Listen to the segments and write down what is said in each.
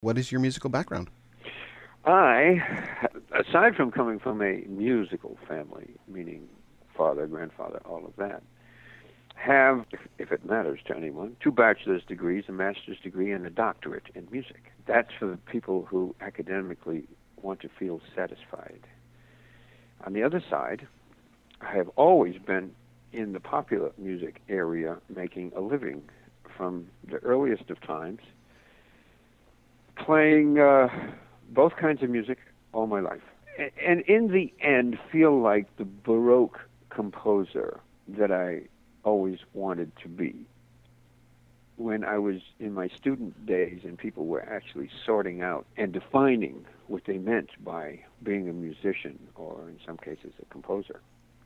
What is your musical background? I, aside from coming from a musical family, meaning father, grandfather, all of that, have, if it matters to anyone, two bachelor's degrees, a master's degree, and a doctorate in music. That's for the people who academically want to feel satisfied. On the other side, I have always been in the popular music area making a living from the earliest of times, playing both kinds of music all my life. And in the end, feel like the Baroque composer that I always wanted to be. When I was in my student days and people were actually sorting out and defining what they meant by being a musician or, in some cases, a composer,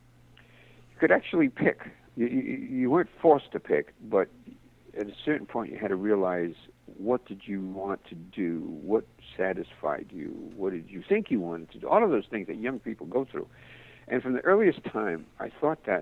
you could actually pick. You weren't forced to pick, but at a certain point you had to realize what did you want to do, what satisfied you, what did you think you wanted to do, all of those things that young people go through. And from the earliest time, I thought that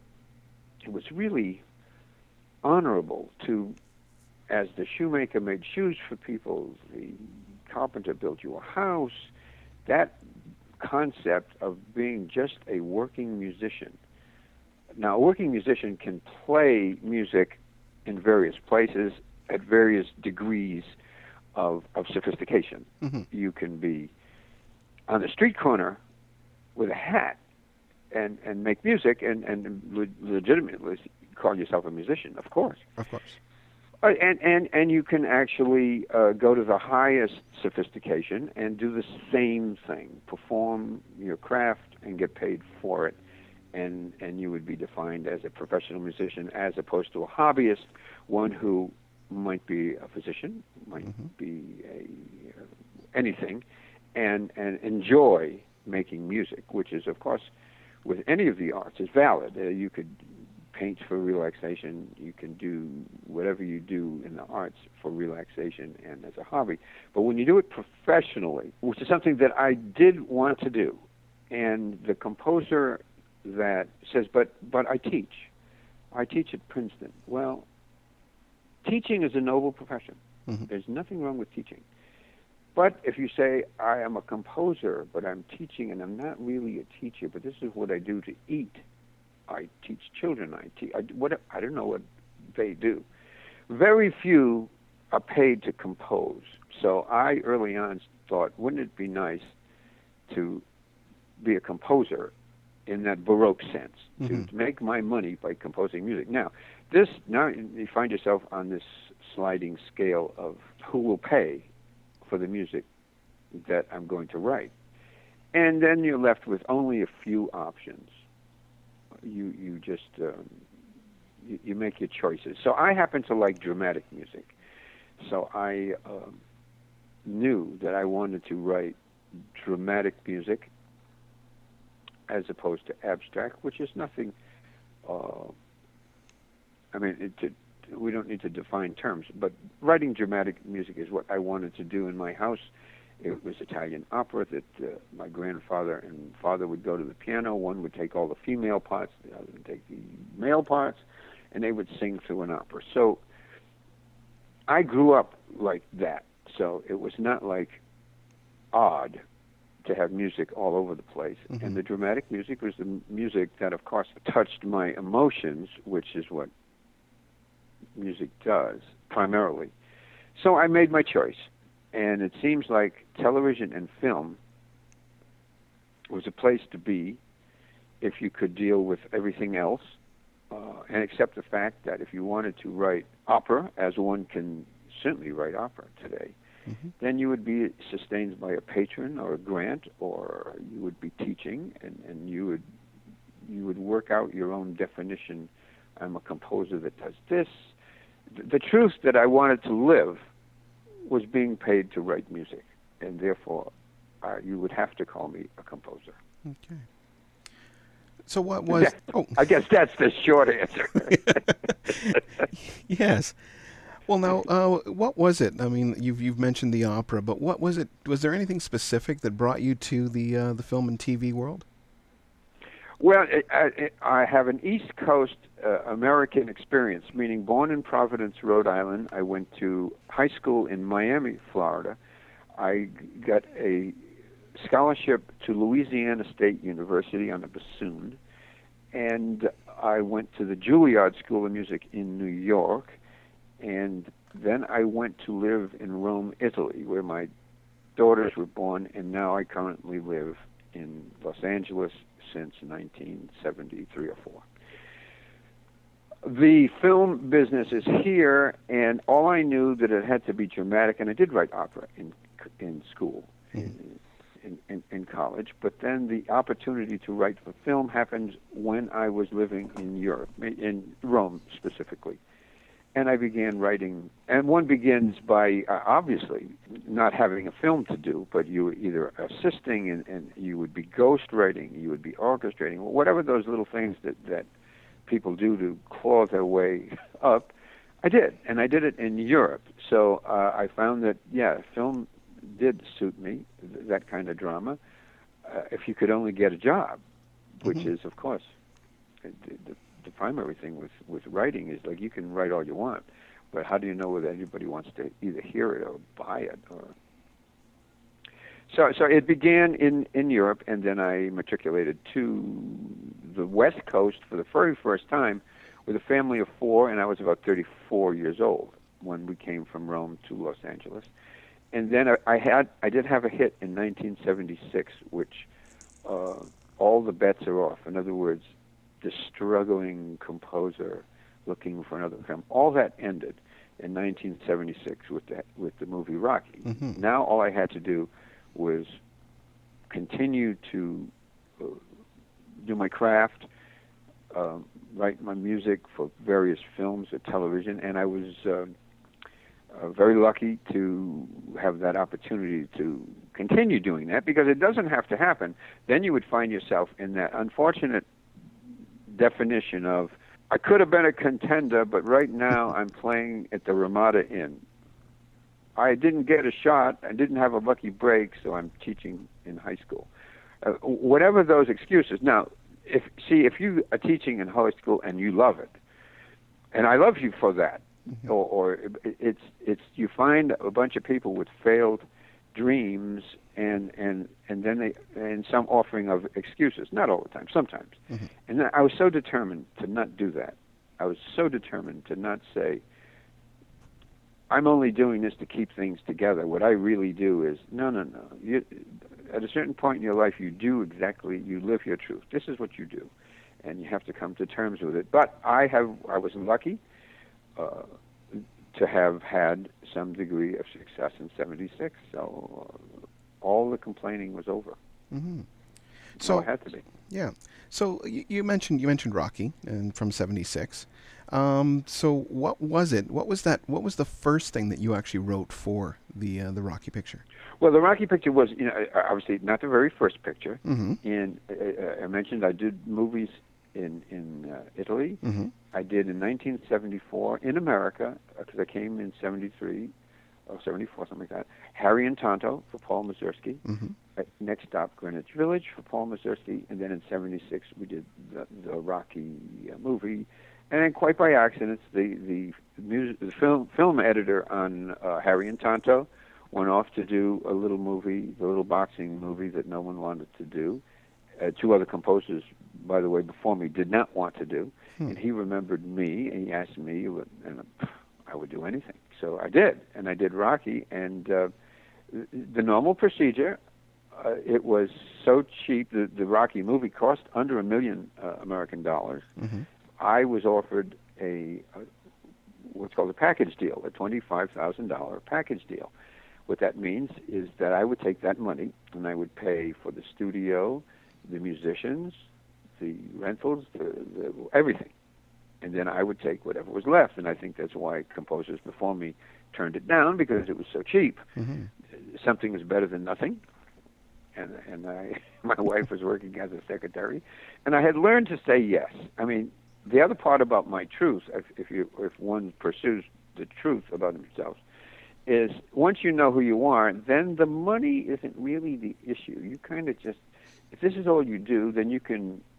it was really honorable to, as the shoemaker made shoes for people, the carpenter built you a house, that concept of being just a working musician. Now, a working musician can play music in various places at various degrees of sophistication. Hmm. You can be on the street corner with a hat and make music and legitimately call yourself a musician, of course. Of course. And you can actually go to the highest sophistication and do the same thing, perform your craft and get paid for it, and you would be defined as a professional musician as opposed to a hobbyist, one who might be a physician, might Hmm. be anything, and enjoy making music, which is, of course, with any of the arts, is valid. You could paint for relaxation. You can do whatever you do in the arts for relaxation and as a hobby. But when you do it professionally, which is something that I did want to do, and the composer that says, but I teach. I teach at Princeton. Well, teaching is a noble profession. Hmm. There's nothing wrong with teaching. But if you say, I am a composer, but I'm teaching and I'm not really a teacher, but this is what I do to eat. I teach children. I don't know what they do. Very few are paid to compose. So I early on thought, wouldn't it be nice to be a composer in that Baroque sense, Hmm. to make my money by composing music. Now you find yourself on this sliding scale of who will pay for the music that I'm going to write. And then you're left with only a few options. You just you make your choices. So I happen to like dramatic music. So I knew that I wanted to write dramatic music as opposed to abstract, which is nothing. Uh, I mean, we don't need to define terms, but writing dramatic music is what I wanted to do in my house. It was Italian opera that my grandfather and father would go to the piano. One would take all the female parts, the other would take the male parts, and they would sing through an opera. So I grew up like that. So it was not like odd to have music all over the place. Hmm. And the dramatic music was the music that, of course, touched my emotions, which is what music does primarily. So I made my choice. And it seems like television and film was a place to be if you could deal with everything else and accept the fact that if you wanted to write opera, as one can certainly write opera today, Hmm. then you would be sustained by a patron or a grant, or you would be teaching, and you would work out your own definition. I'm a composer that does this. The truth that I wanted to live was being paid to write music, and therefore you would have to call me a composer. Okay. So what was? Oh, I guess that's the short answer. yes. Well, now, what was it? I mean, you've mentioned the opera, but what was it? Was there anything specific that brought you to the film and TV world? Well, I have an East Coast American experience, meaning born in Providence, Rhode Island. I went to high school in Miami, Florida. I got a scholarship to Louisiana State University on a bassoon, and I went to the Juilliard School of Music in New York, and then I went to live in Rome, Italy, where my daughters were born, and now I currently live in Los Angeles since 1973 or 4. The film business is here, and all I knew that it had to be dramatic, and I did write opera in school, in college, but then the opportunity to write for film happened when I was living in Europe, in Rome specifically. And I began writing, and one begins by obviously not having a film to do, but you were either assisting and you would be ghost writing, you would be orchestrating, whatever those little things that people do to claw their way up. I did, and I did it in Europe. So I found that, yeah, film did suit me, that kind of drama, if you could only get a job, which is, of course, the primary thing with writing is, like, you can write all you want, but how do you know whether anybody wants to either hear it or buy it? Or so it began in Europe, and then I matriculated to the West Coast for the very first time with a family of 4, and I was about 34 years old when we came from Rome to Los Angeles. And then I did have a hit in 1976, which All the Bets Are Off. In other words, the struggling composer looking for another film. All that ended in 1976 with the movie Rocky. Mm-hmm. Now all I had to do was continue to do my craft, write my music for various films or television, and I was very lucky to have that opportunity to continue doing that, because it doesn't have to happen. Then you would find yourself in that unfortunate definition of, I could have been a contender, but right now I'm playing at the Ramada Inn. I didn't get a shot, I didn't have a lucky break, so I'm teaching in high school. Whatever those excuses. Now, if you are teaching in high school and you love it, and I love you for that, or it's you find a bunch of people with failed dreams and then and some offering of excuses, not all the time, sometimes. Mm-hmm. And I was so determined to not do that. I was so determined to not say, I'm only doing this to keep things together. What I really do is, no. At a certain point in your life, you live your truth. This is what you do, and you have to come to terms with it. But I was lucky to have had some degree of success in '76. So all the complaining was over. Mm-hmm. So it had to be. Yeah. So you mentioned Rocky and from '76. So what was it? What was the first thing that you actually wrote for the Rocky picture? Well, the Rocky picture was, obviously not the very first picture. Mm-hmm. And I mentioned I did movies in Italy. Mm-hmm. I did in 1974 in America, because I came in '73 or '74, something like that. Harry and Tonto for Paul Mazursky. Mm-hmm. Next stop, Greenwich Village for Paul Mazursky, and then in '76 we did the Rocky movie. And then, quite by accident, the film editor on Harry and Tonto went off to do a little movie, the little boxing movie that no one wanted to do. 2 other composers, by the way, before me did not want to do. And he remembered me, and he asked me, and I would do anything. So I did, and I did Rocky. And the normal procedure, it was so cheap. The Rocky movie cost under $1 million American dollars. Mm-hmm. I was offered what's called a package deal, a $25,000 package deal. What that means is that I would take that money and I would pay for the studio, the musicians, the rentals, the everything. And then I would take whatever was left. And I think that's why composers before me turned it down, because it was so cheap. Mm-hmm. Something is better than nothing. And my wife was working as a secretary. And I had learned to say yes. I mean, the other part about my truth, if one pursues the truth about themselves, is once you know who you are, then the money isn't really the issue. You kind of just, if this is all you do, then you can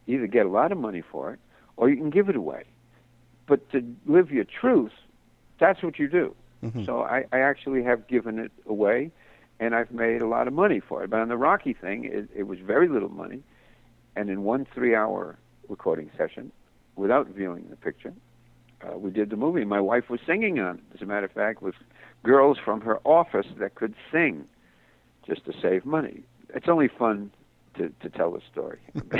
either get a lot of money for it or you can give it away. But to live your truth, that's what you do. Mm-hmm. So I actually have given it away, and I've made a lot of money for it. But on the Rocky thing, it was very little money, and in one 3-hour recording session, without viewing the picture, we did the movie. My wife was singing on it, as a matter of fact, with girls from her office that could sing just to save money. It's only fun to tell the story.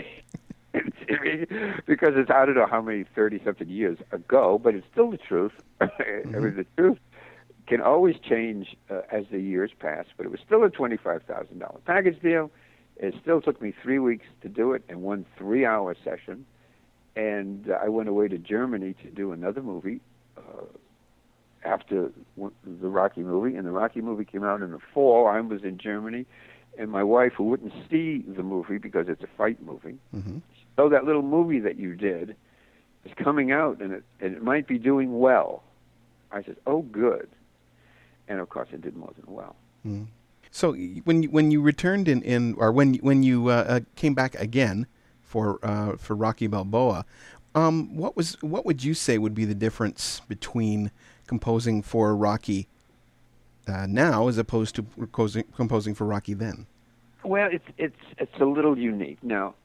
Because it's, I don't know how many 30-something years ago, but it's still the truth. Mm-hmm. I mean, the truth can always change as the years pass, but it was still a $25,000 package deal. It still took me 3 weeks to do it in one 3-hour session, and I went away to Germany to do another movie after the Rocky movie, and the Rocky movie came out in the fall. I was in Germany, and my wife, who wouldn't see the movie because it's a fight movie, Mm-hmm. so that little movie that you did is coming out, and it might be doing well. I said, oh, good. And, of course, it did more than well. Mm-hmm. So when you returned or when you came back again for Rocky Balboa, what would you say would be the difference between composing for Rocky now as opposed to composing for Rocky then? Well, it's a little unique. Now,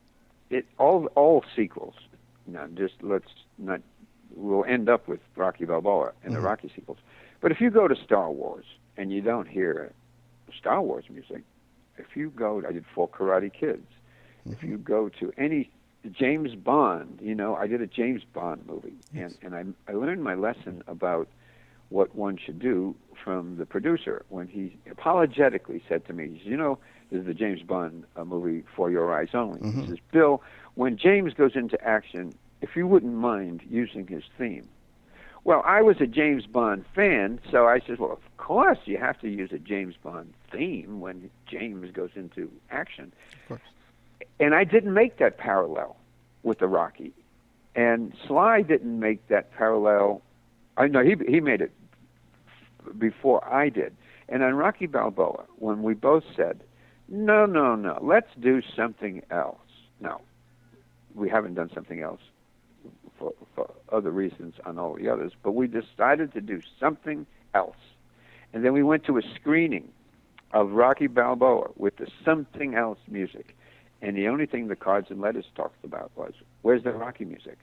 all sequels. Now, just we'll end up with Rocky Balboa and the Rocky sequels. But if you go to Star Wars and you don't hear Star Wars music, if you go, I did 4 Karate Kids. If you go to any James Bond, I did a James Bond movie, Yes. and I learned my lesson about what one should do from the producer when he apologetically said to me, this is the James Bond movie For Your Eyes Only. Mm-hmm. He says, Bill, when James goes into action, if you wouldn't mind using his theme. Well, I was a James Bond fan, so I said, well, of course you have to use a James Bond theme when James goes into action. Of course. And I didn't make that parallel with the Rocky. And Sly didn't make that parallel. I know he made it before I did. And on Rocky Balboa, when we both said, no, let's do something else. Now, we haven't done something else for other reasons on all the others, but we decided to do something else. And then we went to a screening of Rocky Balboa with the something else music. And the only thing the cards and letters talked about was, where's the Rocky music?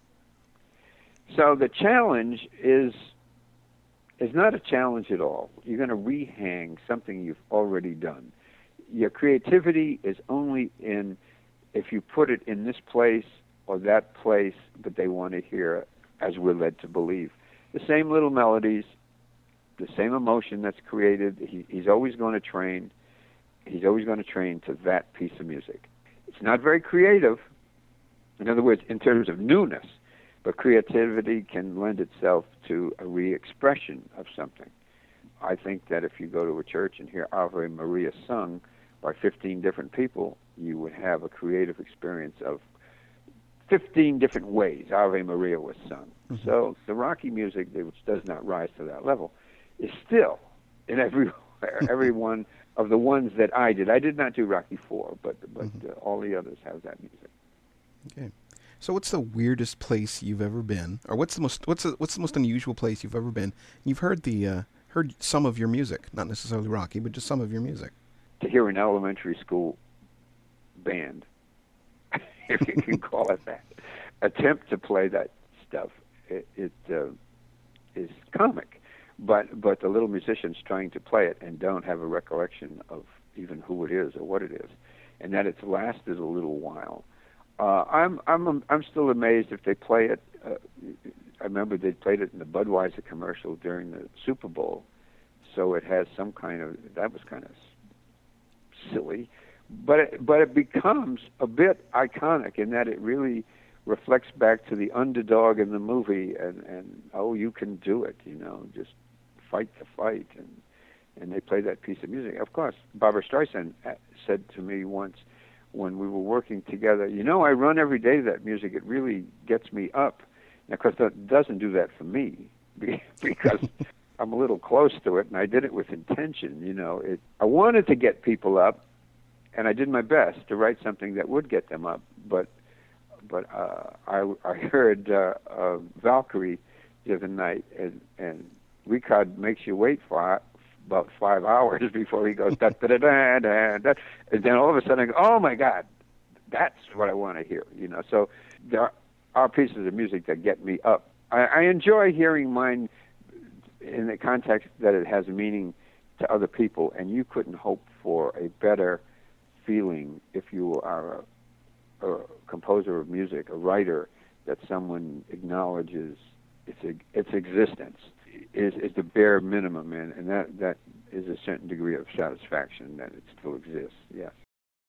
So the challenge is not a challenge at all. You're going to rehang something you've already done. Your creativity is only in if you put it in this place or that place, but they want to hear, as we're led to believe, the same little melodies, the same emotion that's created. He's always going to train. He's always going to train to that piece of music. It's not very creative, in other words, in terms of newness, but creativity can lend itself to a re-expression of something. I think that if you go to a church and hear Ave Maria sung by 15 different people, you would have a creative experience of 15 different ways Ave Maria was sung. Mm-hmm. So the Rocky music, which does not rise to that level, is still in every one of the ones that I did. I did not do Rocky IV, but all the others have that music. Okay. So what's the weirdest place you've ever been, or what's the most unusual place you've ever been? You've heard heard some of your music, not necessarily Rocky, but just some of your music. To hear an elementary school band, if you can call it that, attempt to play that stuff, it is comic. But the little musicians trying to play it and don't have a recollection of even who it is or what it is, and that it's lasted a little while. I'm still amazed if they play it. I remember they played it in the Budweiser commercial during the Super Bowl, so it has some kind of, that was kind of silly, but it becomes a bit iconic in that it really reflects back to the underdog in the movie, and oh, you can do it, just fight the fight, and they play that piece of music. Of course, Barbra Streisand said to me once when we were working together, I run every day to that music. It really gets me up. Now, of course, that doesn't do that for me because I'm a little close to it, and I did it with intention. I wanted to get people up, and I did my best to write something that would get them up, but But I heard Valkyrie the other night, and Ricard makes you wait for about 5 hours before he goes da da da da da da, and then all of a sudden I go, oh my God, that's what I want to hear, you know. So there are pieces of music that get me up. I enjoy hearing mine in the context that it has meaning to other people, and you couldn't hope for a better feeling if you are a composer of music, a writer, that someone acknowledges its existence is the bare minimum, and that is a certain degree of satisfaction that it still exists. Yes.